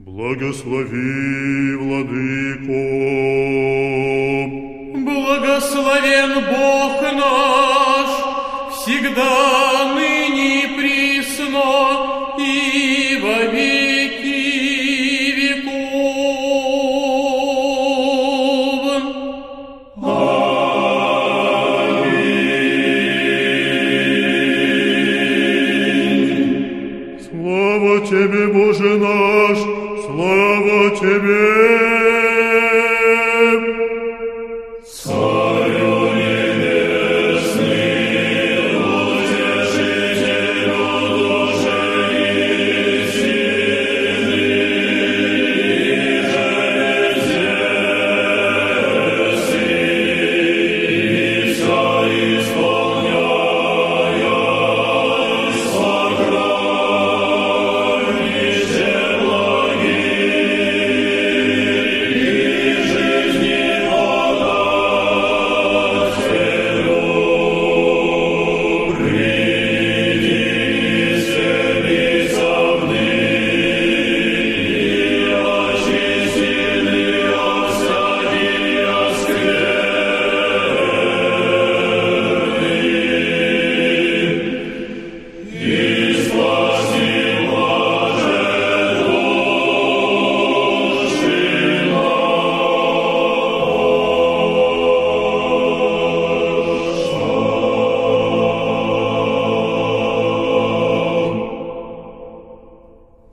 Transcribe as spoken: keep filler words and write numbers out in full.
Благослови, Владыко. Благословен Бог наш, всегда, ныне и присно, и во веки веков. Аминь. Слава Тебе, Боже наш, слава Тебе!